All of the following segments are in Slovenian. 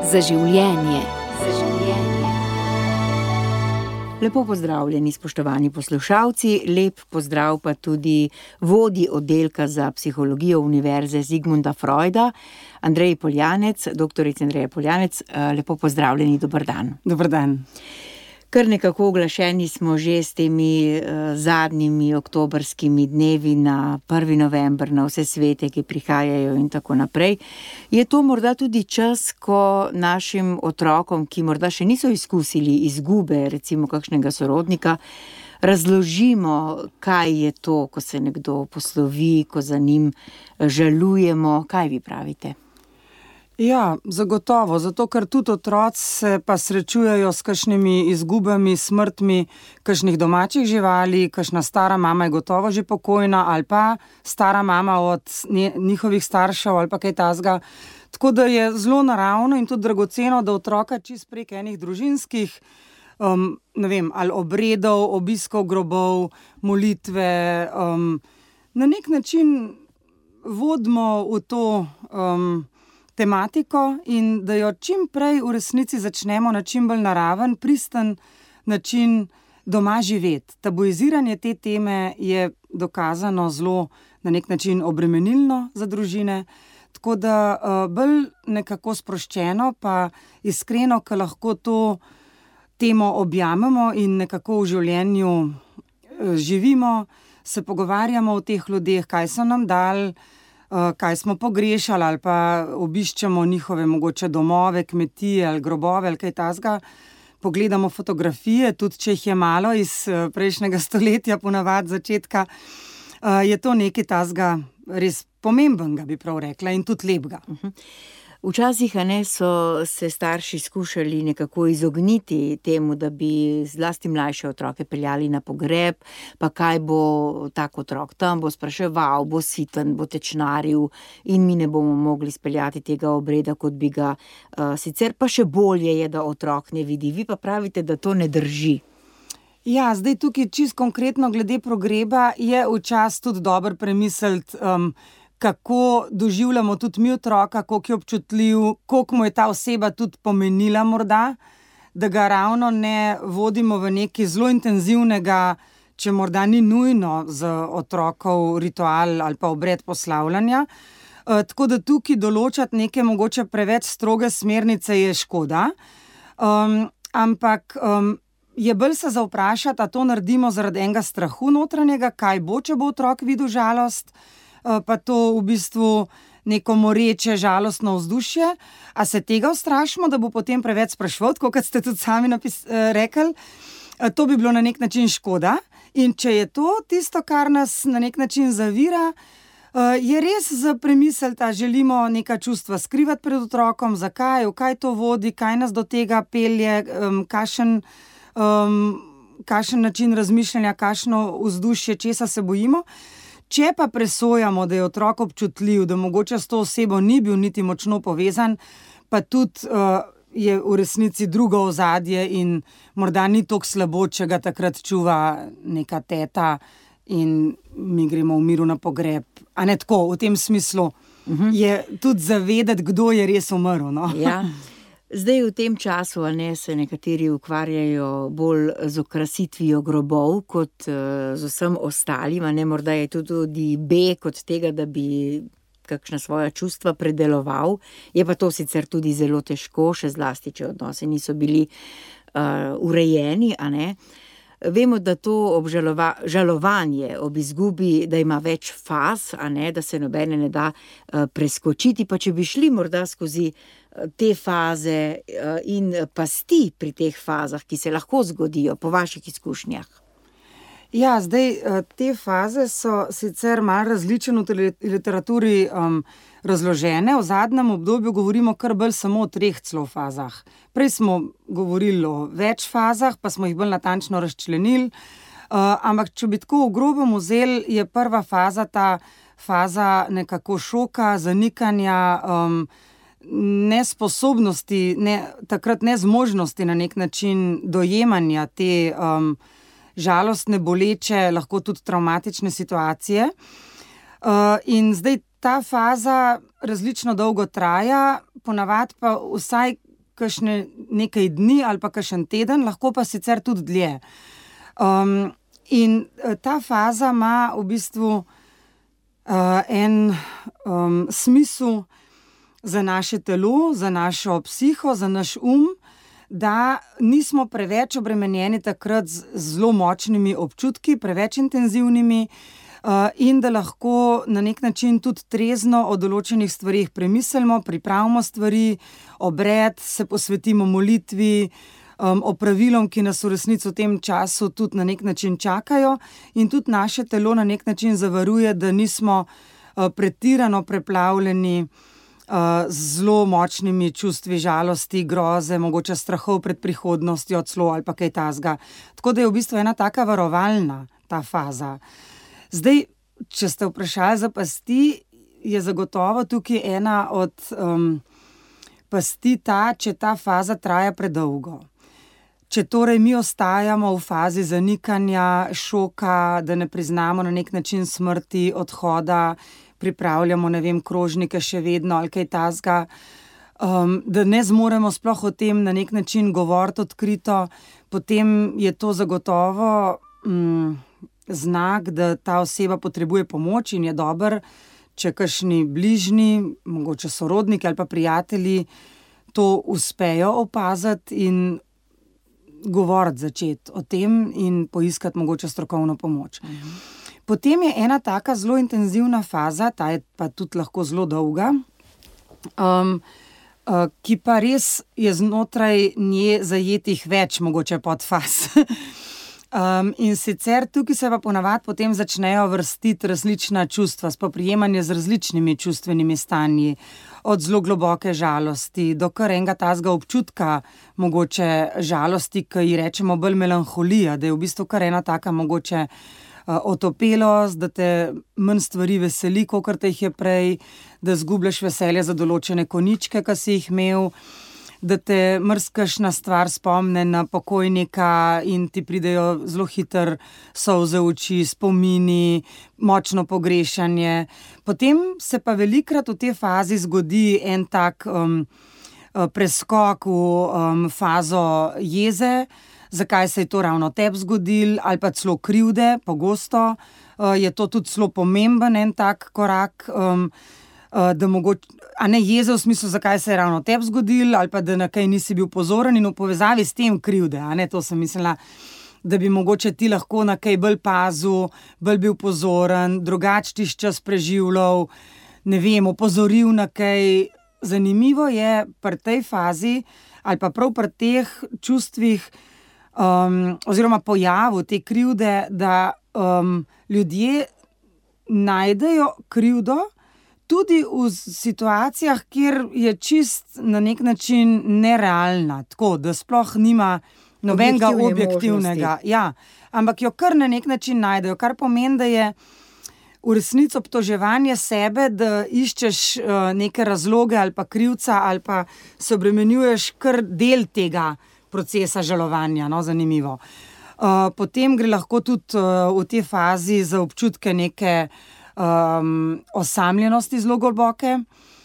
Za življenje. Lepo pozdravljeni, spoštovani poslušalci, lep pozdrav pa tudi vodji oddelka za psihologijo Univerze Sigmunda Freuda, Andreji Poljanec, doktorici Andreji Poljanec, lepo pozdravljeni, dober dan. Dober dan. Kar nekako oglašeni smo že s temi zadnjimi oktobrskimi dnevi na 1. november, na vse svete, ki prihajajo in tako naprej. Je to morda tudi čas, ko našim otrokom, ki morda še niso izkusili izgube, recimo kakšnega sorodnika, razložimo, kaj je to, ko se nekdo poslovi, ko za njim žalujemo. Kaj vi pravite? Ja, zagotovo, zato ker tudi otroci se pa srečujejo s kakšnimi izgubami, smrtmi kakšnih domačih živali, kakšna stara mama je gotovo že pokojna ali pa stara mama od njihovih staršev ali pa kaj takega. Tako da je zelo naravno in tudi dragoceno, da otroka čist prek enih družinskih, ali obredov, obiskov grobov, molitve, na nek način vodimo v to tematiko in da jo čim prej v resnici začnemo na čim bolj naraven, pristen način doma živeti. Tabuiziranje te teme je dokazano zelo na nek način obremenilno za družine, tako da bolj nekako sproščeno pa iskreno, ko lahko to temo objamemo in nekako v življenju živimo, se pogovarjamo o teh ljudeh, kaj so nam dali, kaj smo pogrešali ali pa obiščemo njihove mogoče domove, kmetije ali grobove ali kaj takega. Pogledamo fotografije, tudi če jih je malo iz prejšnjega stoletja, ponavadi začetka, je to nekaj takega res pomembnega, bi prav rekla, in tudi lepega. Včasih, so se starši skušali nekako izogniti temu, da bi zlasti mlajše otroke peljali na pogreb, pa kaj bo tak otrok tam, bo spraševal, bo siten, bo tečnaril in mi ne bomo mogli speljati tega obreda, kot bi ga sicer, pa še bolje je, da otrok ne vidi. Vi pa pravite, da to ne drži. Ja, zdaj tukaj čisto konkretno glede pogreba je včasih tudi dobro premisliti, kako doživljamo tudi mi otroka, koliko je občutljiv, koliko mu je ta oseba tudi pomenila morda, da ga ravno ne vodimo v nekaj zelo intenzivnega, če morda ni nujno za otrokov ritual ali pa obred poslavljanja. Tako da tukaj določati neke mogoče preveč stroge smernice je škoda, ampak je bolj se zavprašati, a to naredimo zaradi enega strahu notranjega, kaj bo, če bo otrok videl žalost, pa to v bistvu neko moreče, žalostno vzdušje. A se tega ustrašimo, da bo potem preveč spraševal, tako kot ste tudi sami rekli? To bi bilo na nek način škoda. In če je to tisto, kar nas na nek način zavira, je res za premisliti, a želimo neka čustva skrivati pred otrokom, zakaj, v kaj to vodi, kaj nas do tega pelje, kakšen način razmišljanja, kakšno vzdušje, česa se bojimo. Če pa presojamo, da je otrok občutljiv, da mogoče s to osebo ni bil niti močno povezan, pa tudi je v resnici drugo ozadje in morda ni toliko slabo, če ga takrat čuva neka teta in mi gremo v miru na pogreb. A ne tako, v tem smislu je tudi zavedati, kdo je res umrl. No? Ja. Zdaj v tem času se nekateri ukvarjajo bolj z okrasitvijo grobov kot z vsem ostalim, morda je tudi beg od tega, da bi kakšna svoja čustva predeloval. Je pa to sicer tudi zelo težko, še zlasti, če odnosi niso bili urejeni, Vemo, da to žalovanje ob izgubi, da ima več faz, da se nobene ne da preskočiti, pa če bi šli morda skozi te faze in pasti pri teh fazah, ki se lahko zgodijo po vaših izkušnjah. Ja, zdaj te faze so sicer malo različne v literaturi razložene. V zadnjem obdobju govorimo kar bolj samo o 3 celo fazah. Prej smo govorili o več fazah, pa smo jih bolj natančno razčlenili. Ampak če bi tako v grobem vzeli, je prva faza ta faza nekako šoka, zanikanja, nesposobnosti, takrat nezmožnosti na nek način dojemanja te žalostne, boleče, lahko tudi travmatične situacije. In zdaj ta faza različno dolgo traja, ponavadi pa vsaj kakšne nekaj dni ali pa kakšen teden, lahko pa sicer tudi dlje. In ta faza ima v bistvu en smisel za naše telo, za našo psiho, za naš da nismo preveč obremenjeni takrat z zelo močnimi občutki, preveč intenzivnimi, in da lahko na nek način tudi trezno o določenih stvarih premislimo, pripravimo stvari, obred, se posvetimo molitvi, opravilom, ki nas v resnici v tem času tudi na nek način čakajo, in tudi naše telo na nek način zavaruje, da nismo pretirano preplavljeni z zelo močnimi čustvi žalosti, groze, mogoče strahov pred prihodnostjo celo ali pa kaj takega. Tako da je v bistvu ena taka varovalna ta faza. Zdaj, če ste vprašali za pasti, je zagotovo tukaj ena od pasti če ta faza traja predolgo. Če torej mi ostajamo v fazi zanikanja, šoka, da ne priznamo na nek način smrti, odhoda, pripravljamo, krožnike še vedno ali kaj takega, da ne zmoremo sploh o tem na nek način govoriti odkrito, potem je to zagotovo znak, da ta oseba potrebuje pomoč in je dober, če kakšni bližnji, mogoče sorodniki ali pa prijatelji to uspejo opaziti in govoriti začeti o tem in poiskati mogoče strokovno pomoč. Potem je ena taka zelo intenzivna faza, ta je pa tudi lahko zelo dolga, ki pa res je znotraj nje zajetih več mogoče podfaz. In sicer tukaj se pa ponavadi potem začnejo vrstiti različna čustva, spoprijemanje z različnimi čustvenimi stanji, od zelo globoke žalosti do kar enega tazga občutka mogoče žalosti, ki ji rečemo bolj melanholija, da je v bistvu kar ena taka mogoče otopelost, da te manj stvari veseli, kakor te jih je prej, da zgubljaš veselje za določene konjičke, ki si jih imel, da te marsikakšna stvar spomne na pokojnika in ti pridejo zelo hitro solze v oči, spomini, močno pogrešanje. Potem se pa velikokrat v tej fazi zgodi en tak preskok v fazo jeze, zakaj se je to ravno tebi zgodilo, ali pa celo krivde, pogosto je to tudi zelo pomemben en tak korak, da mogoče, a ne jeze v smislu, zakaj se je ravno tebi zgodilo, ali pa da na kaj nisi bil pozoren in v povezavi s tem krivde, a ne, to sem mislila, da bi mogoče ti lahko na kaj bolj pazil, bolj bil pozoren, drugače tisti čas preživljal, opozoril na kaj. Zanimivo je pri tej fazi, ali pa prav pri teh čustvih, oziroma pojavu te krivde, da ljudje najdejo krivdo tudi v situacijah, kjer je čist na nek način nerealna, tako da sploh nima nobenega objektivnega. Ja, ampak jo kar na nek način najdejo, kar pomeni, da je v resnici obtoževanje sebe, da iščeš neke razloge ali pa krivca ali pa se obremenjuješ kar del tega procesa žalovanja, zanimivo. Potem gre lahko tudi v tej fazi za občutke neke osamljenosti zelo globoke,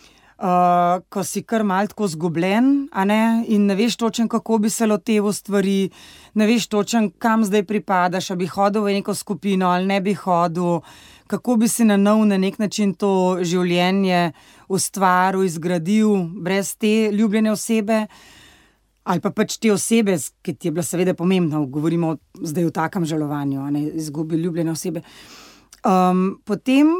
ko si kar malo tako zgubljen, a ne, in ne veš točno, kako bi se loteval stvari, ne veš točno, kam zdaj pripadaš, a bi hodil v neko skupino ali ne bi hodil, kako bi si na nek način to življenje ustvaril, izgradil brez te ljubljene osebe, ali pa pač te osebe, ki ti je bila seveda pomembna, govorimo zdaj o takem žalovanju, a ne, izgubi ljubljene osebe. Potem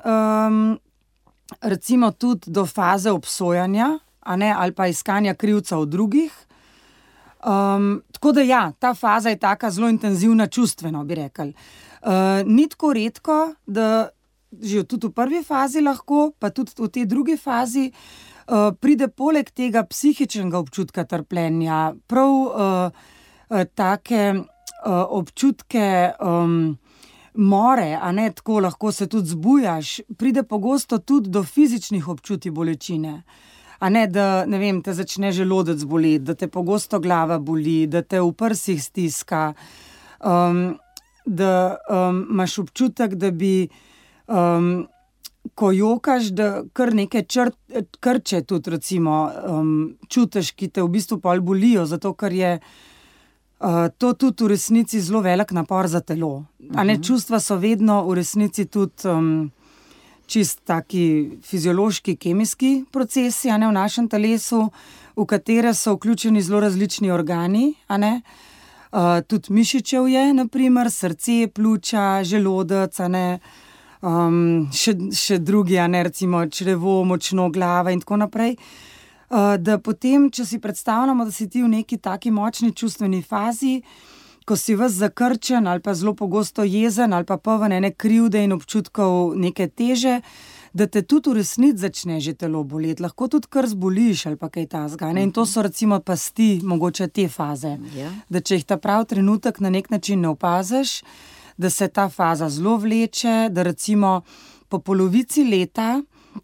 recimo tudi do faze obsojanja, a ne, ali pa iskanja krivca v drugih. Tako da ja, ta faza je taka zelo intenzivna čustveno, bi rekli. Ni tako redko, da že tudi v prvi fazi lahko, pa tudi v tej drugi fazi pride poleg tega psihičnega občutka trpljenja, prav take občutke more, a ne, tako lahko se tudi zbujaš, pride pogosto tudi do fizičnih občutij bolečine. A ne, da, te začne želodec boleti, da te pogosto glava boli, da te v prsih stiska, da imaš občutek, da bi ko jokaš, da kar neke krče tudi recimo čutiš, ki te v bistvu pol bolijo, zato ker je to tudi v resnici zelo velik napor za telo. A ne, čustva so vedno v resnici tudi čist taki fiziološki, kemijski procesi, a ne, v našem telesu, v katere so vključeni zelo različni organi, a ne. Tudi mišičev je, na primer, srce, pljuča, želodec, a ne, še drugi, a ne, recimo črevo, močno, glava in tako naprej. Da potem, če si predstavljamo, da si ti v neki taki močni čustveni fazi, ko si ves zakrčen ali pa zelo pogosto jezen ali pa poln ene krivde in občutkov neke teže, da te tudi v resnici začne že telo boleti. Lahko tudi kar zboliš ali pa kaj takega. In to so recimo pasti, mogoče te faze. Ja. Da če jih ta prav trenutek na nek način ne opaziš, da se ta faza zelo vleče, da recimo po polovici leta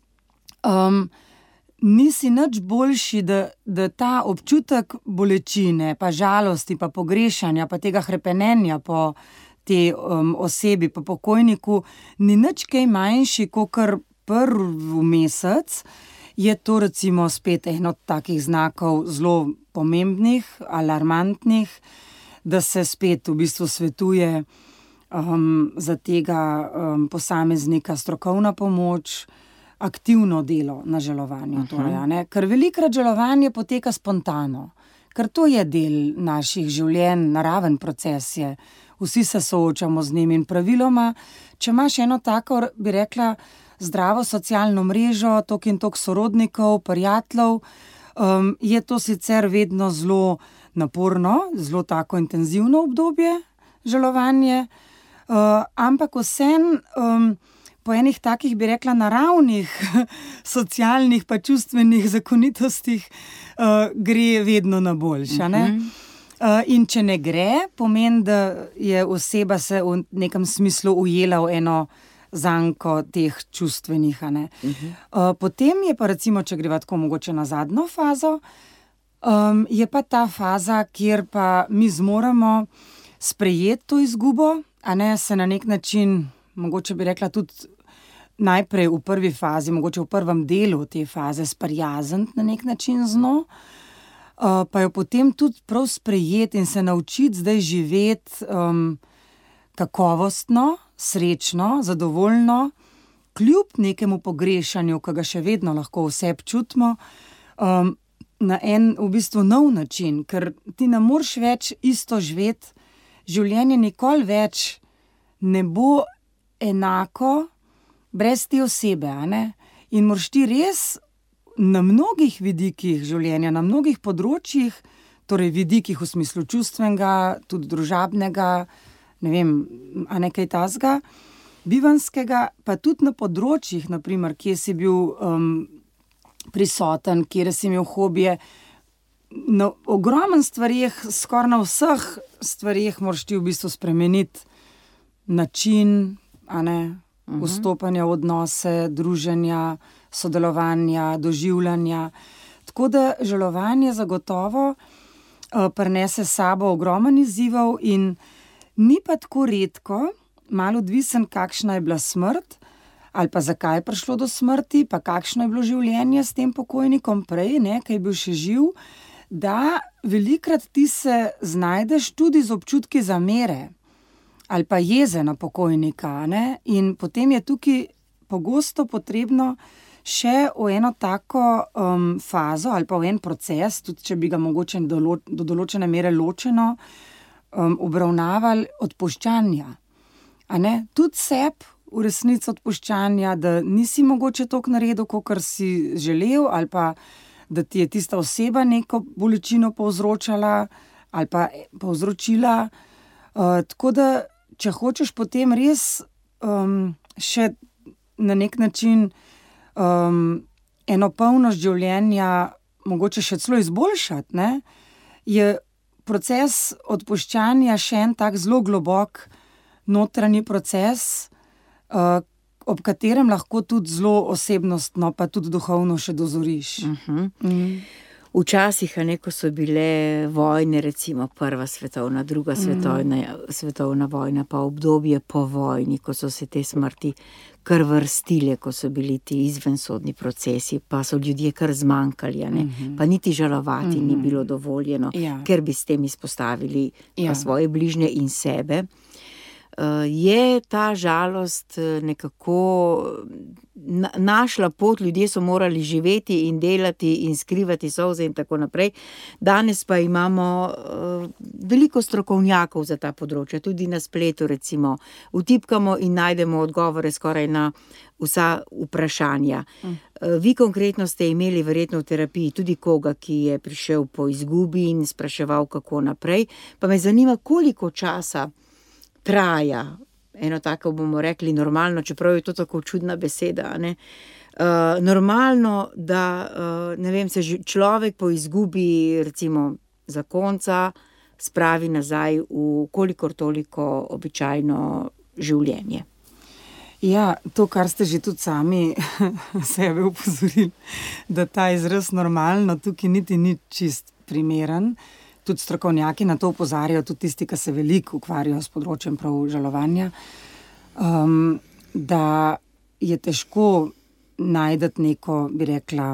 nisi nič boljši, da ta občutek bolečine, pa žalosti, pa pogrešanja, pa tega hrepenenja po tej osebi, po pokojniku, ni nič kaj manjši, kakor prvi mesec, je to recimo spet en od takih znakov zelo pomembnih, alarmantnih, da se spet v bistvu svetuje za tega posameznika strokovna pomoč, aktivno delo na žalovanju. Torej, a ne? Ker velikokrat žalovanje poteka spontano, ker to je del naših življenj, naraven proces je. Vsi se soočamo z njim in praviloma, če imaš eno tako, bi rekla, zdravo socialno mrežo, toliko in toliko sorodnikov, prijateljev, je to sicer vedno zelo naporno, zelo tako intenzivno obdobje, žalovanje, ampak vseeno po enih takih, bi rekla, naravnih, socialnih pa čustvenih zakonitostih gre vedno na boljše, ne? In če ne gre, pomeni, da je oseba se v nekem smislu ujela v eno zanko teh čustvenih, a ne. Potem je pa recimo, če greva tako mogoče na zadnjo fazo, je pa ta faza, kjer pa mi zmoremo sprejeti to izgubo, a ne, se na nek način, mogoče bi rekla tudi najprej v prvi fazi, mogoče v prvem delu te faze sprijazniti na nek način z njo, pa jo potem tudi prav sprejeti in se naučiti zdaj živeti kakovostno, srečno, zadovoljno, kljub nekemu pogrešanju, ki ga še vedno lahko v sebi čutimo, na en v bistvu nov način, ker ti ne moreš več isto živeti, življenje nikoli več ne bo enako brez te osebe, a ne? In moraš ti res na mnogih vidikih življenja, na mnogih področjih, torej vidikih v smislu čustvenega, tudi družabnega, ne vem, a ne kaj takega, bivanjskega, pa tudi na področjih, na primer, kje si bil prisoten, kjer si imel hobije, na ogromen stvareh, skoraj na vseh stvareh moraš ti v bistvu spremeniti način, a ne, vstopanja v odnose, druženja, sodelovanja, doživljanja. Tako da žalovanje zagotovo prinese s sabo ogromen izzivov in ni pa tako redko, malo odvisen, kakšna je bila smrt, ali pa zakaj je prišlo do smrti, pa kakšno je bilo življenje s tem pokojnikom prej, ne, ki je bil še živ, da velikokrat ti se znajdeš tudi z občutki zamere ali pa jeze na pokojnika, ne? In potem je tukaj pogosto potrebno še v eno tako fazo ali pa v en proces, tudi če bi ga mogoče do določene mere ločeno obravnavali, odpuščanja. A ne? Tudi sebi v resnici odpuščanja, da nisi mogoče toliko naredil, kakor si želel, ali pa da ti je tista oseba neko bolečino povzročala ali pa povzročila. Tako da če hočeš potem res še na nek način eno polnost življenja mogoče še celo izboljšati, ne, je proces odpuščanja še en tak zelo globok notranji proces, ob katerem lahko tudi zelo osebnostno pa tudi duhovno še dozoriš. Včasih, ko so bile vojne, recimo prva svetovna, druga svetovna vojna, pa obdobje po vojni, ko so se te smrti kar vrstile, ko so bili ti izvensodni procesi, pa so ljudje kar zmanjkali, pa niti žalovati ni bilo dovoljeno, ker bi s tem izpostavili svoje bližnje in sebe. Je ta žalost nekako našla pot, ljudje so morali živeti in delati in skrivati solze in tako naprej. Danes pa imamo veliko strokovnjakov za ta področja, tudi na spletu recimo. Vtipkamo in najdemo odgovore skoraj na vsa vprašanja. Vi konkretno ste imeli verjetno v terapiji tudi koga, ki je prišel po izgubi in spraševal, kako naprej. Pa me zanima, koliko časa traja, eno tako bomo rekli normalno, čeprav je to tako čudna beseda, normalno, da ne vem, se človek po izgubi recimo zakonca spravi nazaj v kolikor toliko običajno življenje. Ja, to, kar ste že tudi sami sebe upozorili, da ta izraz normalno tukaj niti ni čist primeren. Tudi strokovnjaki na to opozarjajo, tudi tisti, ki se veliko ukvarjajo s področjem prav žalovanja, da je težko najti neko, bi rekla,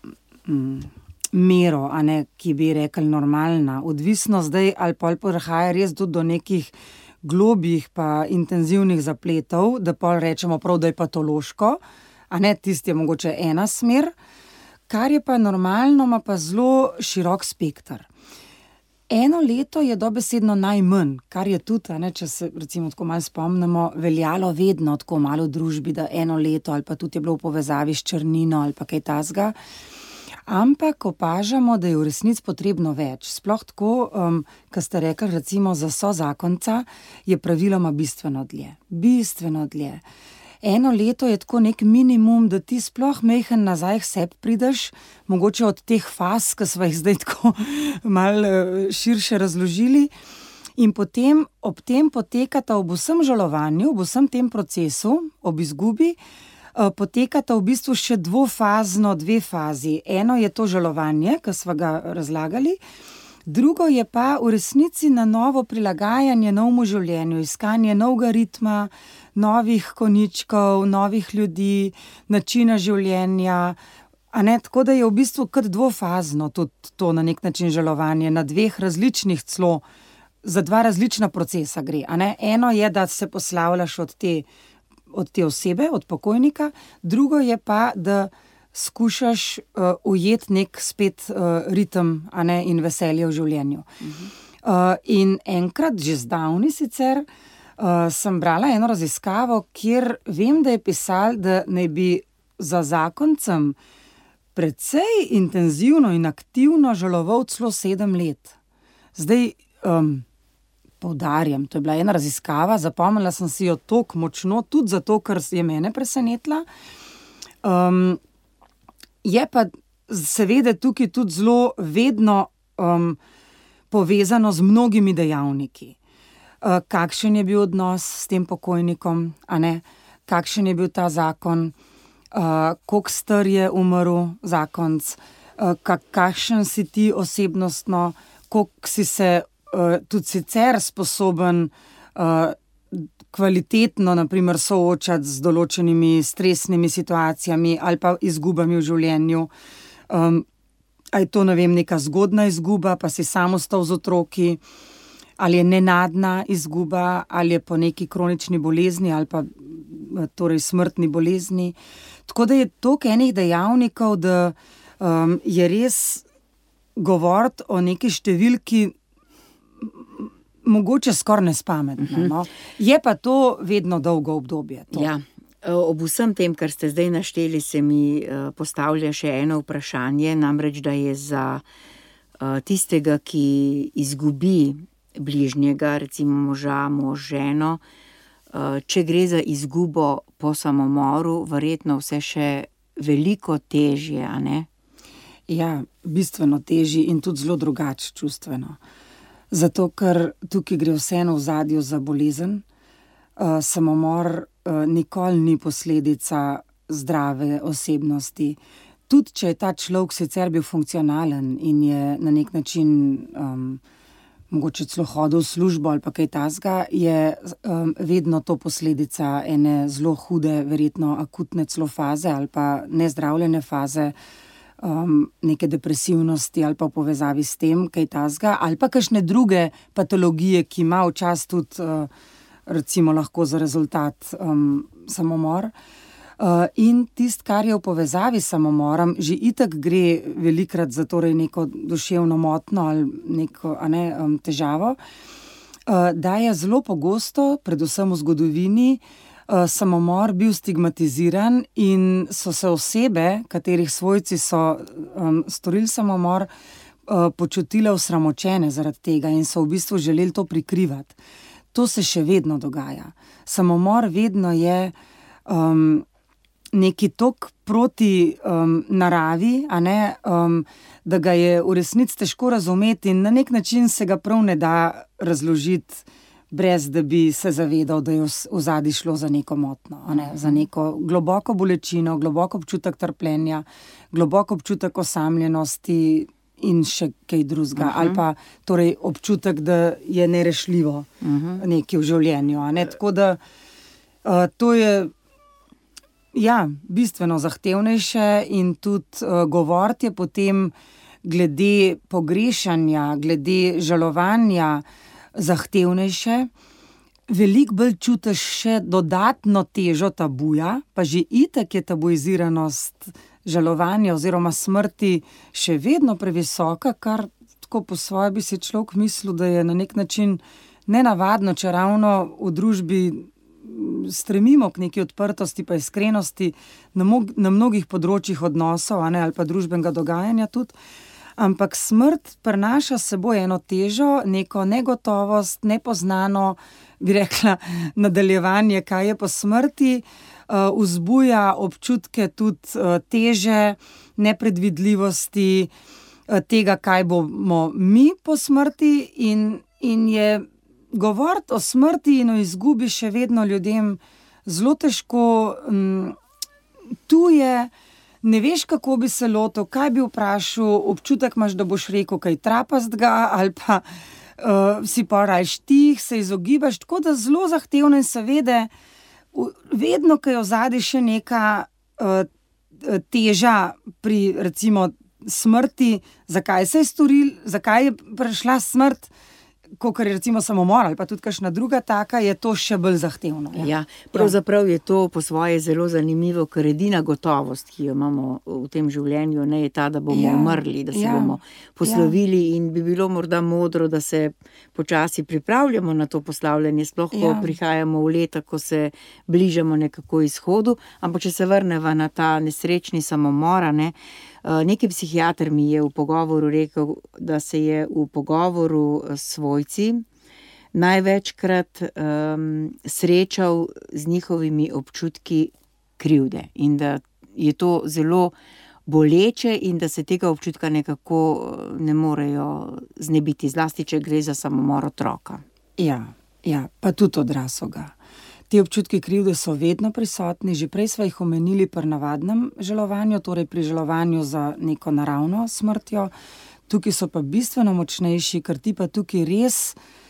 mero, ki bi rekli normalna. Odvisno zdaj ali pol prihaja res tudi do nekih globjih pa intenzivnih zapletov, da pol rečemo prav, da je patološko, tisti je mogoče ena smer, kar je pa normalno, ima pa zelo širok spekter. 1 leto je dobesedno najmanj, kar je tudi, če se recimo tako malo spomnimo, veljalo vedno tako malo v družbi, da 1 leto ali pa tudi je bilo v povezavi s črnino ali pa kaj tasga. Ampak opažamo, da je v resnici potrebno več. Sploh tako, ko ste rekli, recimo za sozakonca, je praviloma bistveno dlje. Bistveno dlje. 1 leto je tako nek minimum, da ti sploh majhen nazaj k sebi prideš, mogoče od teh faz, ki smo jih zdaj tako malo širše razložili. In potem ob tem potekata ob vsem žalovanju, ob vsem tem procesu, ob izgubi, potekata v bistvu še 2 fazi. Eno je to žalovanje, ki smo ga razlagali, drugo je pa v resnici na novo prilagajanje novemu življenju, iskanje novega ritma, novih konjičkov, novih ljudi, načina življenja. Tako da je v bistvu kot 2-fazno tudi to na nek način žalovanje, na 2 različnih celo, za 2 različna procesa gre. Eno je, da se poslavljaš od te osebe, od pokojnika, drugo je pa, da skušaš ujeti nek spet ritem in veselje v življenju. In enkrat, že zdavni sicer, sem brala eno raziskavo, kjer vem, da je pisalo, da naj bi za zakoncem precej intenzivno in aktivno žaloval celo 7 let. Zdaj, poudarjam, to je bila ena raziskava, zapomnila sem si jo toliko močno, tudi zato, ker je mene presenetila. Je pa seveda tukaj tudi zelo vedno povezano z mnogimi dejavniki. Kakšen je bil odnos s tem pokojnikom, kakšen je bil ta zakon, koliko star je umrl zakonc, kakšen si ti osebnostno, koliko si se tudi sicer sposoben kvalitetno, na primer, soočati z določenimi stresnimi situacijami ali pa izgubami v življenju. Ali je to, ne vem, neka zgodna izguba, pa si sam ostal z otroki, ali je nenadna izguba, ali je po neki kronični bolezni ali pa torej smrtni bolezni. Tako da je toliko enih dejavnikov, da je res govoriti o neki številki mogoče skoraj nespametno. No? Je pa to vedno dolgo obdobje. To. Ja. Ob vsem tem, kar ste zdaj našteli, se mi postavlja še eno vprašanje, namreč, da je za tistega, ki izgubi bližnjega, recimo moža, mož, ženo, če gre za izgubo po samomoru, verjetno vse še veliko težje, a ne? Ja, bistveno težje in tudi zelo drugače čustveno. Zato, ker tukaj gre vseeno v ozadju za bolezen. Samomor nikoli ni posledica zdrave osebnosti. tudi če je ta človek sicer bil funkcionalen in je na nek način mogoče celo hodil v službo ali pa kaj takega, je vedno to posledica ene zelo hude, verjetno akutne celo faze ali pa nezdravljene faze, neke depresivnosti ali pa v povezavi s tem, kaj takega, ali pa kakšne druge patologije, ki ima včasih tudi recimo lahko za rezultat samomor. In tisto, kar je v povezavi s samomorom, že itak gre velikrat za torej neko duševno motnjo ali neko težavo, da je zelo pogosto, predvsem v zgodovini, samomor bil stigmatiziran in so se osebe, katerih svojci so storili samomor, počutile osramočene zaradi tega in so v bistvu želeli to prikrivati. To se še vedno dogaja. Samomor vedno je neki tok proti naravi, da ga je v resnici težko razumeti in na nek način se ga prav ne da razložiti, brez da bi se zavedal, da je v zadaj šlo za neko motnjo, za neko globoko bolečino, globoko občutek trpljenja, globoko občutek osamljenosti in še kaj drugega. Ali pa torej občutek, da je nerešljivo nekaj v življenju. Tako da to je bistveno zahtevnejše in tudi govoriti je potem glede pogrešanja, glede žalovanja zahtevnejše. Veliko bolj čutiš še dodatno težo tabuja, pa že itak je tabuiziranost žalovanja oziroma smrti še vedno previsoka, kar tako po svoje bi si človek mislil, da je na nek način nenavadno, če ravno v družbi stremimo k neki odprtosti pa iskrenosti na mnogih področjih odnosov, ali pa družbenega dogajanja tudi. Ampak smrt prinaša s seboj eno težo, neko negotovost, nepoznano, bi rekla, nadaljevanje, kaj je po smrti, vzbuja občutke tudi teže, nepredvidljivosti, tega, kaj bomo mi po smrti in je govoriti o smrti in o izgubi še vedno ljudem zelo težko. Tu je, ne veš, kako bi se lotil, kaj bi vprašal, občutek imaš, da boš rekel kaj trapastga ali pa si pa rajš tih, se izogibaš, tako da zelo zahtevno in seveda vedno, ko je ozadaj še neka teža pri recimo smrti, zakaj se je storil, zakaj je prišla smrt, kakor je recimo samomor ali pa tudi kakšna druga taka, je to še bolj zahtevno. Pravzaprav je to po svoje zelo zanimivo, ker edina gotovost, ki jo imamo v tem življenju, ne je ta, da bomo umrli, da se bomo poslovili in bi bilo morda modro, da se počasi pripravljamo na to poslavljanje, sploh ko prihajamo v leta, ko se bližamo nekako izhodu, ampak če se vrneva na ta nesrečni samomor, neki psihiater mi je v pogovoru rekel, da se je v pogovoru s svojci največkrat srečal z njihovimi občutki krivde in da je to zelo boleče in da se tega občutka nekako ne morejo znebiti, zlasti, če gre za samomor otroka. Pa tudi odraslega. Ti občutki krivde so vedno prisotni, že prej sva jih omenili pri navadnem žalovanju, torej pri žalovanju za neko naravno smrtjo. Tukaj so pa bistveno močnejši, ker ti pa tukaj res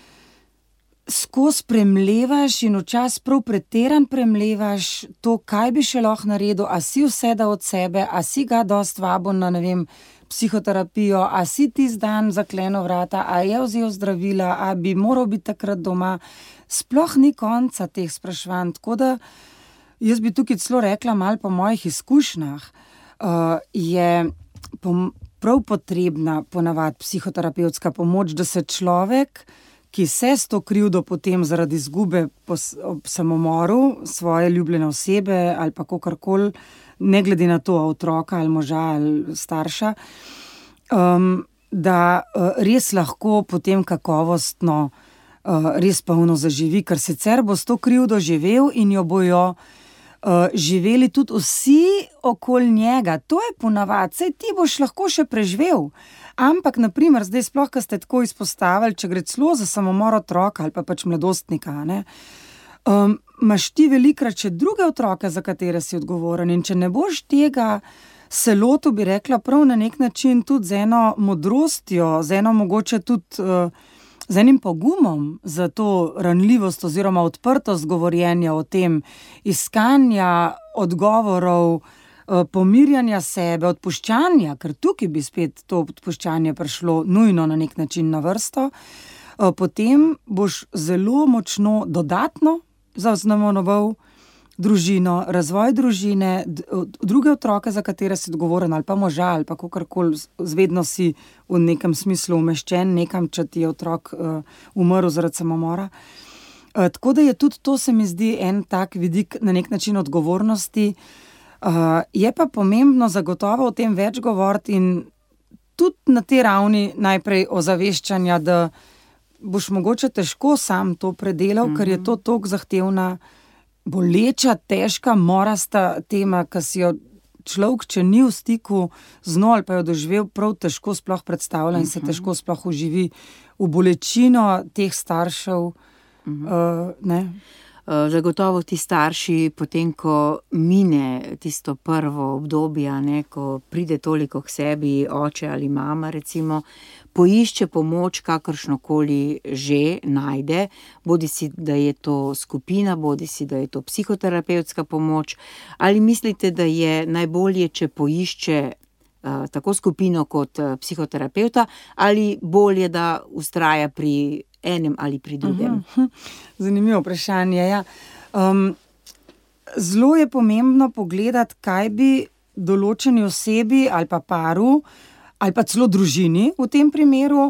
skozi premlevaš in včasih prav pretiran premlevaš to, kaj bi še lahko naredil, a si vse dal od sebe, a si ga dosti vabil na, psihoterapijo, a si tisti dan zaklenil vrata, a je vzel zdravila, a bi moral biti takrat doma. Sploh ni konca teh spraševanj, tako da jaz bi tukaj celo rekla, malo po mojih izkušnjah, je prav potrebna ponavadi psihoterapevtska pomoč, da se človek, ki se s to krivdo potem zaradi izgube ob samomoru svoje ljubljene osebe ali pa kakorkoli, ne glede na to, otroka ali moža ali starša, da res lahko potem kakovostno, res polno zaživi, ker sicer bo s to krivdo živel in jo bojo živeli tudi vsi okoli njega. To je ponavadi, saj ti boš lahko še preživel. Ampak, na primer, zdaj sploh, ko ste tako izpostavili, če gre celo za samomor otroka ali pa pač mladostnika, imaš ti velikrat še druge otroke, za katere si odgovoren in če ne boš tega se lotil, bi rekla, prav na nek način tudi z eno modrostjo, z eno mogoče tudi z enim pogumom za to ranljivost oziroma odprtost govorjenja o tem, iskanja odgovorov, pomirjanja sebe, odpuščanja, ker tukaj bi spet to odpuščanje prišlo nujno na nek način na vrsto, potem boš zelo močno dodatno zaznamoval družino, razvoj družine, druge otroke, za katere si odgovoren, ali pa moža, ali pa kakorkoli, vedno si v nekem smislu umeščen, nekam, če ti je otrok umrl zaradi samomora. Tako da je tudi to, se mi zdi, en tak vidik na nek način odgovornosti. Je pa pomembno zagotovo o tem več govoriti in tudi na tej ravni najprej ozaveščanja, da boš mogoče težko sam to predelal, ker je to toliko zahtevna, boleča, težka, morasta tema, ki si jo človek, če ni v stiku z njo ali pa jo doživel, prav težko sploh predstavlja in se težko sploh uživi v bolečino teh staršev. Ne? Zagotovo ti starši, potem ko mine tisto prvo obdobje, ne, ko pride toliko k sebi oče ali mama, recimo, poišče pomoč, kakršnokoli že najde, bodisi da je to skupina, bodisi da je to psihoterapevtska pomoč. Ali mislite, da je najbolje, če poišče tako skupino kot psihoterapevta, ali bolje, da vztraja pri enem ali pri drugem? Zanimivo vprašanje, ja. Zelo je pomembno pogledati, kaj bi določeni osebi ali pa paru ali pa celo družini v tem primeru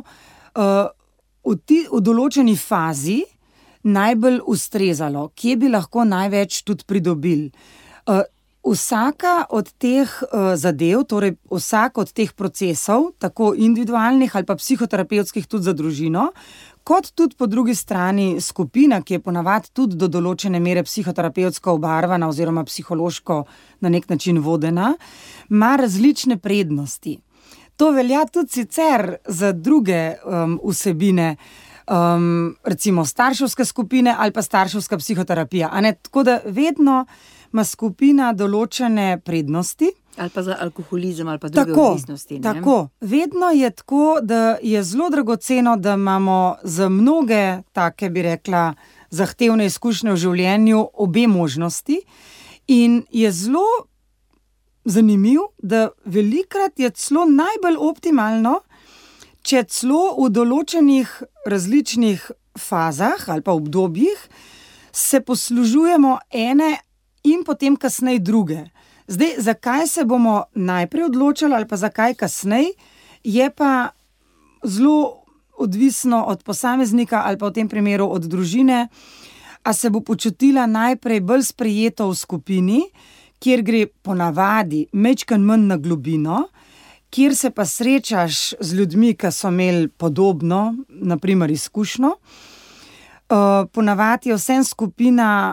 v določeni fazi najbolj ustrezalo, kje bi lahko največ tudi pridobili. Vsaka od teh zadev, torej vsak od teh procesov, tako individualnih ali pa psihoterapevtskih tudi za družino, kot tudi po drugi strani skupina, ki je ponavadi tudi do določene mere psihoterapevtsko obarvana oziroma psihološko na nek način vodena, ima različne prednosti. To velja tudi sicer za druge vsebine, recimo starševske skupine ali pa starševska psihoterapija. Tako da vedno ima skupina določene prednosti. Ali pa za alkoholizem ali pa druge odvisnosti. Tako. Vedno je tako, da je zelo dragoceno, da imamo za mnoge take, bi rekla, zahtevne izkušnje v življenju obe možnosti. In je zelo zanimiv, da velikrat je celo najbolj optimalno, če celo v določenih različnih fazah ali pa obdobjih se poslužujemo ene in potem kasneje druge. Zdaj, zakaj se bomo najprej odločili ali pa zakaj kasneje, je pa zelo odvisno od posameznika ali pa v tem primeru od družine, a se bo počutila najprej bolj sprejeto v skupini, kjer gre ponavadi majčkeno manj na globino, kjer se pa srečaš z ljudmi, ki so imeli podobno, na primer izkušnjo. Ponavadi je vsem skupina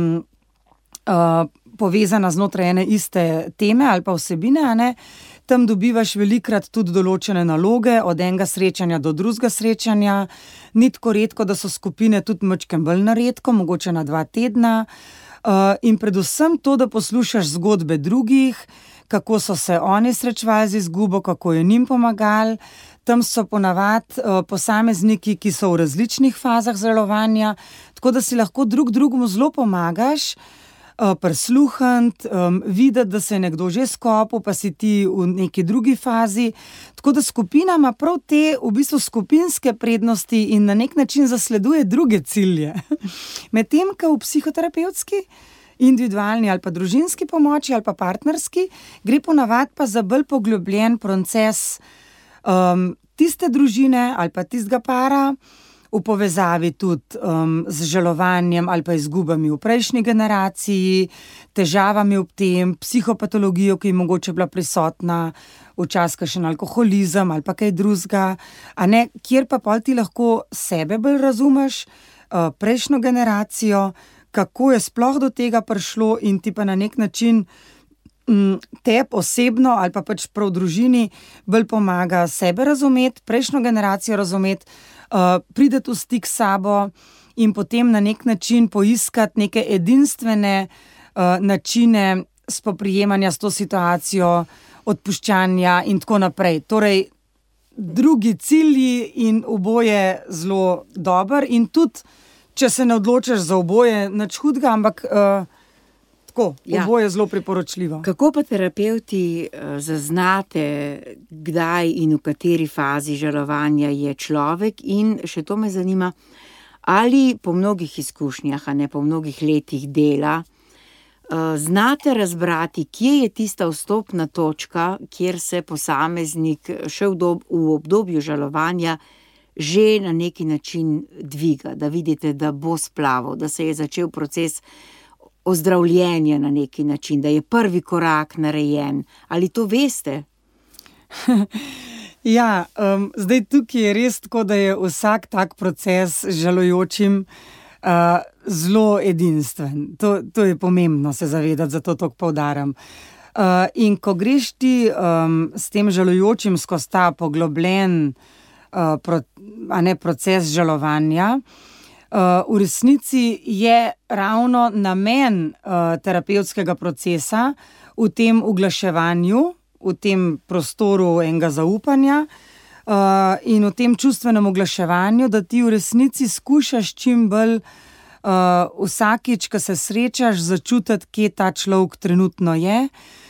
povezana znotraj ene iste teme ali pa vsebine, Tam dobivaš velikrat tudi določene naloge, od enega srečanja do drugega srečanja. Ni tako redko, da so skupine tudi majčkeno bolj na redko, mogoče na 2 tedna. In predvsem to, da poslušaš zgodbe drugih, kako so se oni srečevali z izgubo, kako je njim pomagali. Tam so ponavadi posamezniki, ki so v različnih fazah zrelovanja, tako da si lahko drug drugemu zelo pomagaš, prisluhniti, videti, da se je nekdo že skopil, pa si ti v neki drugi fazi. Tako da skupina ima prav te v bistvu skupinske prednosti in na nek način zasleduje druge cilje. Medtem, ko v psihoterapevtski, individualni ali pa družinski pomoči ali pa partnerski, gre ponavadi pa za bolj poglobljen proces tiste družine ali pa tistega para, v povezavi tudi z žalovanjem ali pa izgubami v prejšnji generaciji, težavami ob tem, psihopatologijo, ki je mogoče bila prisotna, včasih kakšen alkoholizem ali pa kaj drugega, kjer pa pol ti lahko sebe bolj razumeš, prejšnjo generacijo, kako je sploh do tega prišlo in ti pa na nek način tebi osebno ali pa pač prav v družini bolj pomaga sebe razumeti, prejšnjo generacijo razumeti, prideti v stik s sabo in potem na nek način poiskati neke edinstvene načine spoprijemanja s to situacijo, odpuščanja in tako naprej. Torej, drugi cilji in oboje zelo dober in tudi, če se ne odločiš za oboje, nič hudega, ampak tako, oboje zelo priporočljivo. Kako pa terapevti zaznate, kdaj in v kateri fazi žalovanja je človek in še to me zanima, ali po mnogih izkušnjah, a ne po mnogih letih dela, znate razbrati, kje je tista vstopna točka, kjer se posameznik še v obdobju žalovanja že na neki način dviga, da vidite, da bo splaval, da se je začel proces ozdravljenja na neki način, da je prvi korak narejen. Ali to veste? Ja, zdaj tukaj je res tako, da je vsak tak proces žalujočim zelo edinstven. To je pomembno se zavedati, zato to poudarjam. In ko greš ti s tem žalujočim skozi ta poglobljen proces žalovanja, v resnici je ravno namen terapevtskega procesa v tem uglaševanju, v tem prostoru enega zaupanja in v tem čustvenem uglaševanju, da ti v resnici skušaš čim bolj vsakič, ko se srečaš, začutiti, kje ta človek trenutno je,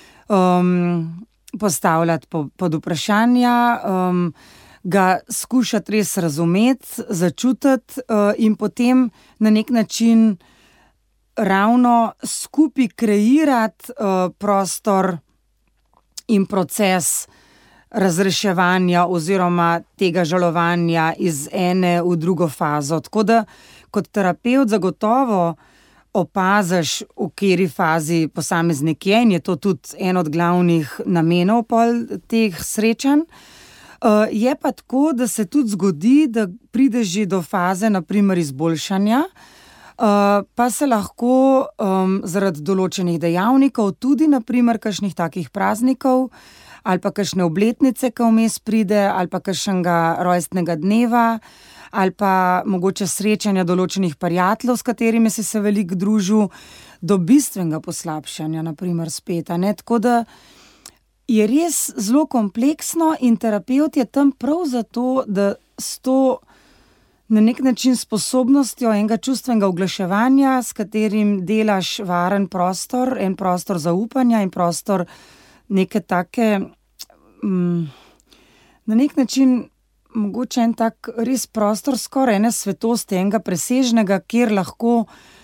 postavljati pod vprašanja, ga skušati res razumeti, začutiti in potem na nek način ravno skupaj kreirati prostor in proces razreševanja oziroma tega žalovanja iz ene v drugo fazo. Tako da kot terapevt zagotovo opaziš, v kateri fazi posameznik je in je to tudi en od glavnih namenov teh srečanj. Je pa tako, da se tudi zgodi, da prideš že do faze, na primer, izboljšanja, pa se lahko zaradi določenih dejavnikov, tudi na primer kakšnih takih praznikov, ali pa kakšne obletnice, ki vmes pride, ali pa kakšnega rojstnega dneva, ali pa mogoče srečanja določenih prijateljev, s katerimi si se veliko družil, do bistvenega poslabšanja, na primer spet, a ne, tako da je res zelo kompleksno in terapevt je tam prav zato, da s to na nek način sposobnostjo enega čustvenega uglaševanja, s katerim delaš varen prostor, en prostor zaupanja in prostor neke take, na nek način mogoče en tak res prostor skoraj ene svetosti, enega presežnega, kjer lahko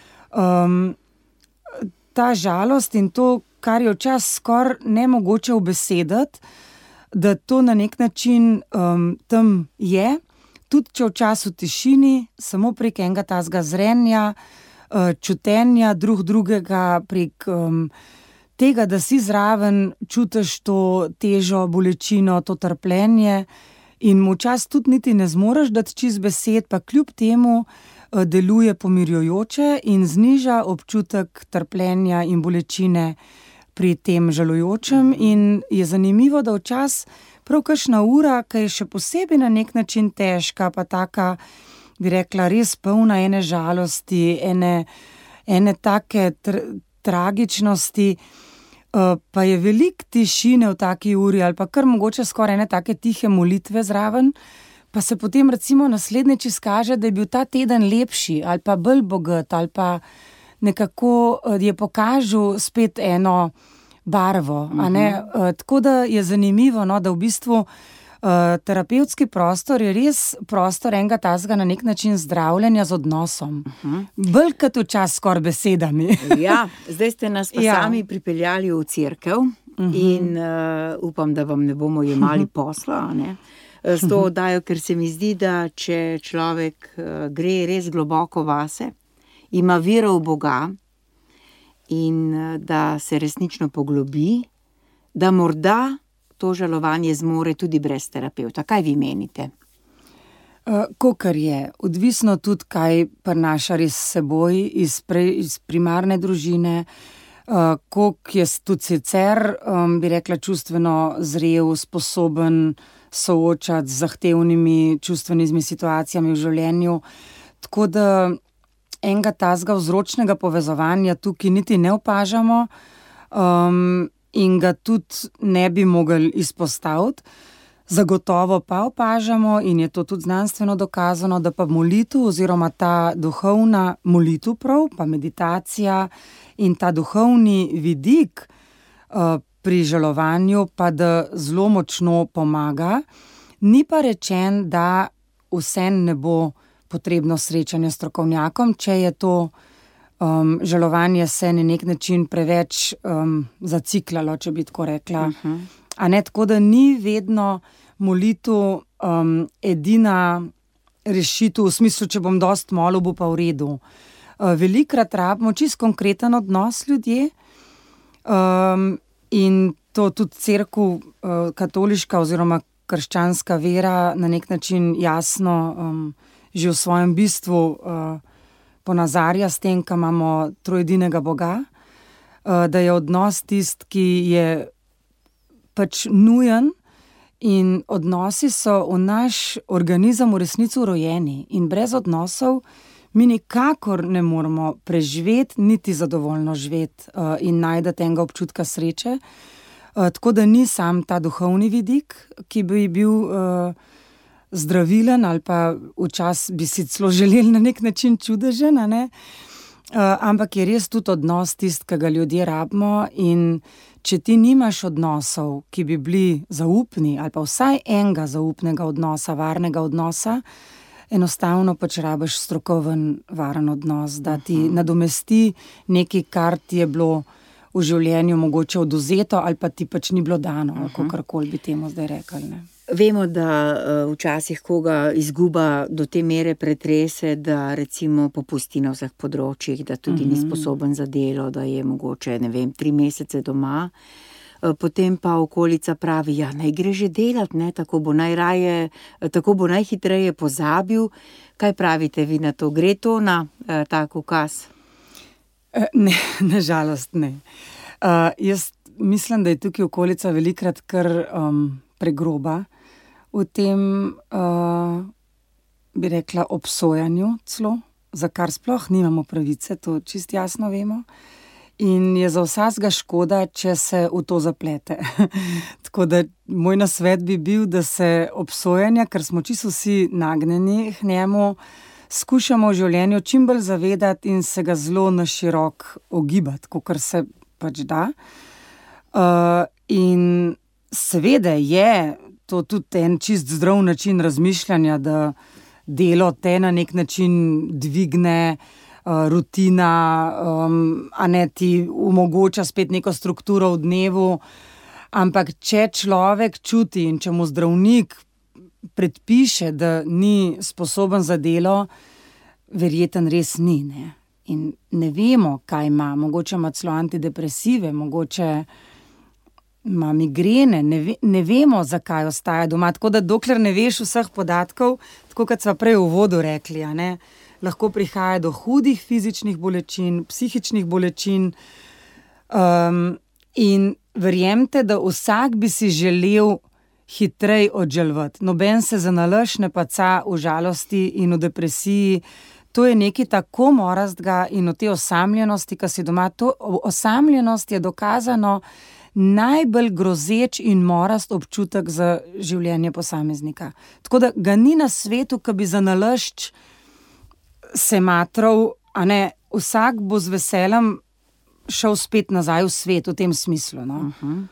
ta žalost in to, kar je včasih skoraj nemogoče ubesediti, da to na nek način tam je, tudi če včasih v tišini, samo prek enega tazga zrenja, čutenja drugega, prek tega, da si zraven, čutiš to težo, bolečino, to trpljenje in mu včasih tudi niti ne zmoreš dati čist besed, pa kljub temu deluje pomirjujoče in zniža občutek trpljenja in bolečine pri tem žalujočem in je zanimivo, da včasih prav kakšna ura, ki je še posebej na nek način težka, pa taka, bi rekla, res polna ene žalosti, ene take tragičnosti, pa je veliko tišine v taki uri ali pa kar mogoče skoraj ene take tihe molitve zraven, pa se potem recimo naslednjič izkaže, da je bil ta teden lepši ali pa bolj bogat ali pa nekako je pokažil spet eno barvo, a ne? Tako da je zanimivo, no, da v bistvu terapevtski prostor je res prostor enega tazga na nek način zdravljenja z odnosom. Bolj kot včasih skoraj besedami. Ja, zdaj ste nas pa sami pripeljali v cerkev in upam, da vam ne bomo jemali posla, a ne? S to oddajo, ker se mi zdi, da če človek gre res globoko vase, ima vero v Boga in da se resnično poglobi, da morda to žalovanje zmore tudi brez terapevta. Kaj vi menite? Kakor je, odvisno tudi, kaj prinaša res s seboj iz primarne družine, koliko je tudi sicer, bi rekla, čustveno zrel, sposoben soočati z zahtevnimi čustvenimi situacijami v življenju. Tako da enega tazga vzročnega povezovanja tukaj niti ne opažamo. in ga tudi ne bi mogli izpostaviti. Zagotovo pa opažamo, in je to tudi znanstveno dokazano, da pa molitev oziroma ta duhovna molitev prav, pa meditacija in ta duhovni vidik pri žalovanju pa da zelo močno pomaga. Ni pa rečen, da vsem ne bo potrebno srečanje s strokovnjakom, če je to žalovanje se na nek način preveč zaciklalo, če bi tako rekla. A ne, tako da ni vedno molitev edina rešitev, v smislu, če bom dost molil, bo pa v redu. Velikokrat rabimo čisto konkreten odnos ljudje, in to tudi cerkev, katoliška oziroma krščanska vera na nek način jasno že v svojem bistvu ponazarja s tem, ko imamo trojedinega Boga, da je odnos tisti, ki je pač nujen, in odnosi so v naš organizem v resnici vrojeni in brez odnosov mi nikakor ne moremo preživeti, niti zadovoljno živeti in najti enega občutka sreče. Tako da ni sam ta duhovni vidik, ki bi bil zdravilen ali pa včasih bi si celo želeli na nek način čudežen, a ne? Ampak je res tudi odnos tisti, ki ga ljudje rabimo, in če ti nimaš odnosov, ki bi bili zaupni, ali pa vsaj enega zaupnega odnosa, varnega odnosa, enostavno pač rabiš strokoven, varen odnos, da ti nadomesti nekaj, kar ti je bilo v življenju mogoče odvzeto ali pa ti pač ni bilo dano, kakorkoli bi temu zdaj rekli, ne. Vemo, da včasih koga izguba do te mere pretrese, da recimo popusti na vseh področjih, da tudi ni sposoben za delo, da je mogoče, 3 mesece doma. Potem pa okolica pravi, ja, naj gre že delat, ne, tako bo najhitreje pozabil. Kaj pravite vi na to? Gre to na tak ukaz? Ne, nažalost ne. Jaz mislim, da je tukaj okolica velikokrat kar pregroba v tem, bi rekla, obsojanju celo, za kar sploh nimamo pravice, to čisto jasno vemo. In je za vsakega škoda, če se v to zaplete. Tako da moj nasvet bi bil, da se obsojanja, ker smo čisto vsi nagnjeni k njemu, skušamo v življenju čim bolj zavedati in se ga zelo na širok ogibati, kakor se pač da. In seveda je to tudi en čist zdrav način razmišljanja, da delo te na nek način dvigne, rutina, a ne ti omogoča spet neko strukturo v dnevu, ampak če človek čuti in če mu zdravnik predpiše, da ni sposoben za delo, verjetno res ni, ne. In ne vemo, kaj ima, mogoče ima celo antidepresive, mogoče ima migrene, ne vemo, zakaj ostaja doma, tako da dokler ne veš vseh podatkov, tako kot sva prej v uvodu rekli, a ne, lahko prihaja do hudih fizičnih bolečin, psihičnih bolečin, in verjemite, da vsak bi si želel hitrej odžalovati. Noben se zanalašč ne paca v žalosti in v depresiji. To je nekaj tako moraztga in v te osamljenosti, ki si doma. To osamljenost je dokazano najbolj grozeč in morast občutek za življenje posameznika. Tako da ga ni na svetu, ki bi zanalašč se matral, a ne, vsak bo z veseljem šel spet nazaj v svet, v tem smislu, no.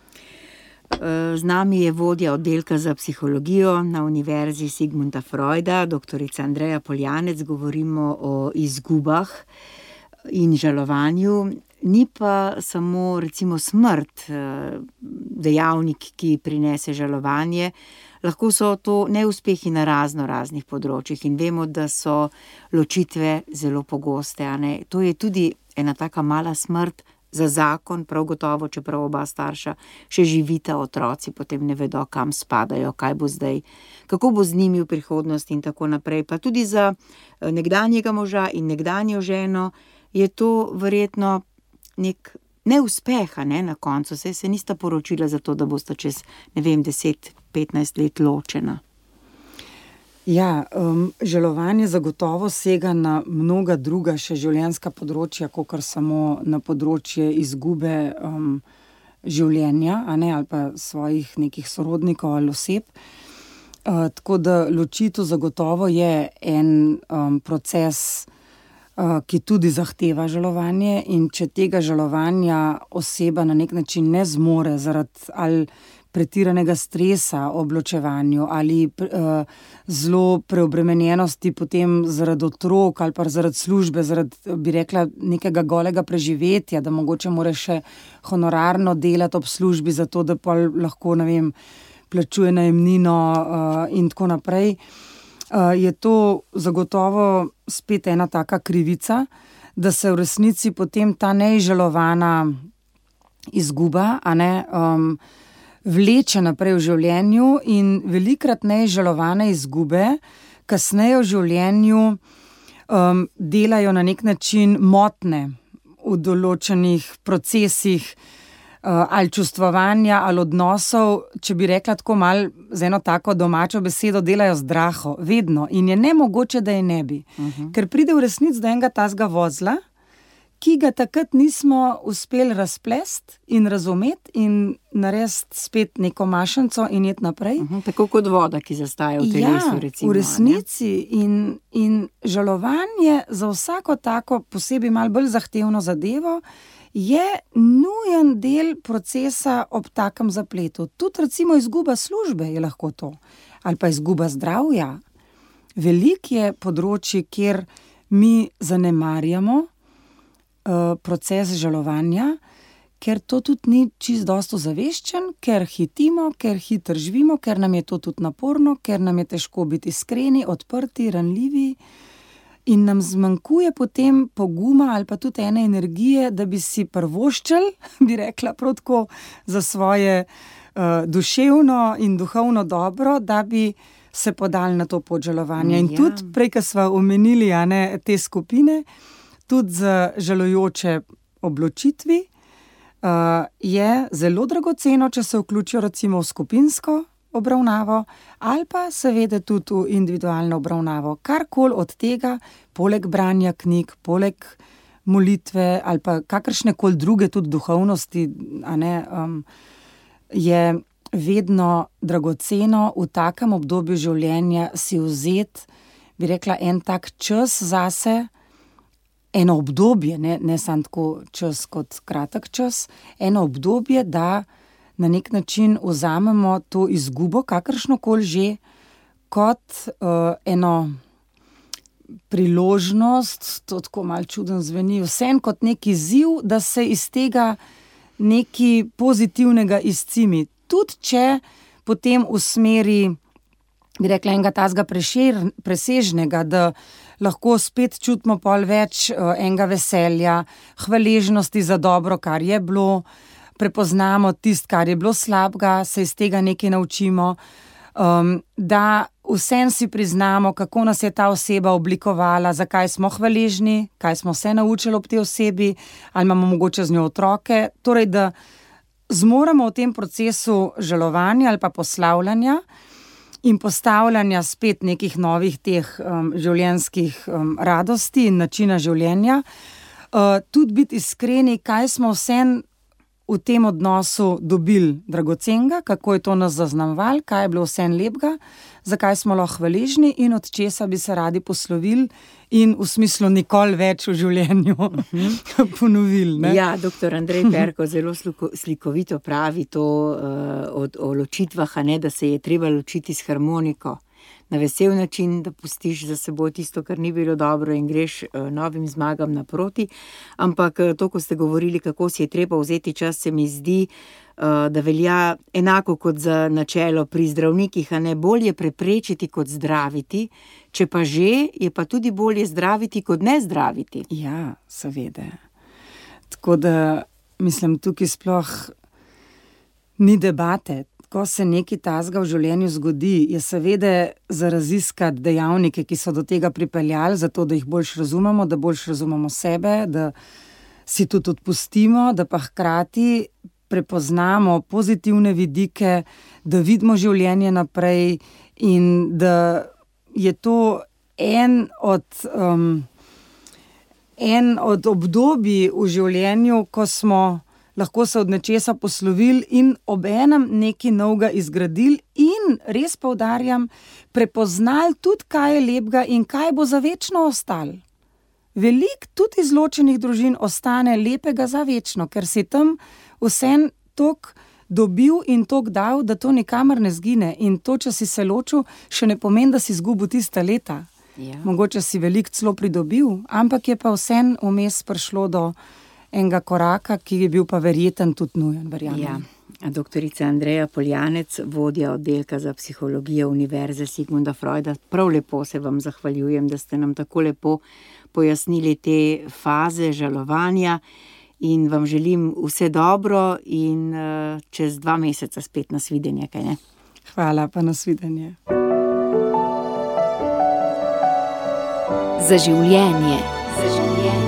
Z nami je vodja oddelka za psihologijo na Univerzi Sigmunda Freuda, doktorica Andreja Poljanec. Govorimo o izgubah in žalovanju. Ni pa samo recimo smrt dejavnik, ki prinese žalovanje. Lahko so to neuspehi na raznih področjih in vemo, da so ločitve zelo pogoste, a ne. To je tudi ena taka mala smrt za zakon, prav gotovo, čeprav oba starša še živita, otroci potem ne vedo, kam spadajo, kaj bo zdaj, kako bo z njimi v prihodnosti in tako naprej. Pa tudi za nekdanjega moža in nekdanjo ženo je to verjetno nek neuspeh, ne, na koncu. Se nista poročila zato, da bosta čez, 10-15 let ločena. Ja, žalovanje zagotovo sega na mnoga druga še življenjska področja, kakor samo na področje izgube življenja, a ne, ali pa svojih nekih sorodnikov ali oseb. Tako da ločitev zagotovo je en proces, ki tudi zahteva žalovanje, in če tega žalovanja oseba na nek način ne zmore zaradi ali pretiranega stresa ob ločevanju ali zelo preobremenjenosti potem zaradi otrok ali pa zaradi službe, zaradi, bi rekla, nekega golega preživetja, da mogoče mora še honorarno delati ob službi, zato da pa lahko, ne vem, plačuje najemnino in tako naprej, je to zagotovo spet ena taka krivica, da se v resnici potem ta neizžalovana izguba, a ne, vleče naprej v življenju, in velikrat neizžalovane izgube kasneje v življenju delajo na nek način motne v določenih procesih ali čustvovanja ali odnosov, če bi rekla tako malo z eno tako domačo besedo, delajo zdraho, vedno, in je nemogoče, da je ne bi. Ker pride v resnici do enega tazga vozla, ki ga takrat nismo uspeli razplesti in razumeti in narediti spet neko mašnico in iti naprej. Tako kot voda, ki zastaja v telesu, recimo. V resnici, in žalovanje za vsako tako posebej malo bolj zahtevno zadevo je nujen del procesa ob takem zapletu. Tudi recimo izguba službe je lahko to, ali pa izguba zdravja. Veliko je področji, kjer mi zanemarjamo proces žalovanja, ker to tudi ni čisto dosti ozaveščen, ker hitimo, ker hitro živimo, ker nam je to tudi naporno, ker nam je težko biti iskreni, odprti, ranljivi, in nam zmanjkuje potem poguma ali pa tudi ene energije, da bi si privoščili, bi rekla prav tako, za svoje duševno in duhovno dobro, da bi se podali na to pot žalovanja. In tudi prej, ko sva omenili, a ne, te skupine, tudi za žalujoče obločitvi, je zelo dragoceno, če se vključijo recimo v skupinsko obravnavo ali pa seveda tudi v individualno obravnavo. Karkoli od tega, poleg branja knjig, poleg molitve ali pa kakršnekoli druge tudi duhovnosti, a ne, je vedno dragoceno v takem obdobju življenja si vzeti, bi rekla, en tak čas zase, eno obdobje, ne samo tako čas kot kratek čas, eno obdobje, da na nek način vzamemo to izgubo, kakršnokoli že, kot eno priložnost, to tako malo čudno zveni, vseeno kot neki izziv, da se iz tega nekaj pozitivnega izcimi. Tudi če potem v smeri, bi rekla, enega tazga presežnega, da lahko spet čutimo pol več enega veselja, hvaležnosti za dobro, kar je bilo, prepoznamo tisto, kar je bilo slabega, se iz tega nekaj naučimo, da vsem si priznamo, kako nas je ta oseba oblikovala, zakaj smo hvaležni, kaj smo se naučili ob tej osebi, ali imamo mogoče z njo otroke, torej da zmoremo v tem procesu žalovanja ali pa poslavljanja in postavljanja spet nekih novih teh življenjskih radosti in načina življenja, tudi biti iskreni, kaj smo vsem v tem odnosu dobili dragocenega, kako je to nas zaznamovalo, kaj je bilo vsem lepega, zakaj smo lahko hvaležni in od česa bi se radi poslovili in v smislu nikoli več v življenju ponovili. Ne? Ja, doktor Andrej Perko zelo slikovito pravi to o ločitvah, a ne, da se je treba ločiti s harmoniko. Na vesel način, da pustiš za seboj tisto, kar ni bilo dobro in greš novim zmagam naproti. Ampak to, ko ste govorili, kako si je treba vzeti čas, se mi zdi, da velja enako kot za načelo pri zdravnikih, a ne, bolje preprečiti kot zdraviti, če pa že, je pa tudi bolje zdraviti kot ne zdraviti. Ja, seveda. Tako da, mislim, tukaj sploh ni debate. Ko se nekaj tazga v življenju zgodi, je seveda za raziskati dejavnike, ki so do tega pripeljali, zato da jih boljš razumemo, da boljš razumemo sebe, da si tudi odpustimo, da pa hkrati prepoznamo pozitivne vidike, da vidimo življenje naprej in da je to en od obdobij v življenju, ko smo lahko se od nečesa poslovili in obenem nekaj novega izgradili in res poudarjam, prepoznali tudi, kaj je lepega in kaj bo za večno ostalo. Veliko tudi izločenih družin ostane lepega za večno, ker si tam vsem toliko dobil in toliko dal, da to nikamor ne zgine. In to, če si se ločil, še ne pomeni, da si izgubil tista leta. Ja. Mogoče si veliko celo pridobil, ampak je pa vsem vmes prišlo do enega koraka, ki je bil pa verjeten tudi nujen, verjamem. Ja. Doktorica Andreja Poljanec, vodja oddelka za psihologijo Univerze Sigmunda Freuda, prav lepo se vam zahvaljujem, da ste nam tako lepo pojasnili te faze žalovanja in vam želim vse dobro in čez 2 meseca spet nasvidenje, kaj ne? Hvala, pa nasvidenje. Za življenje.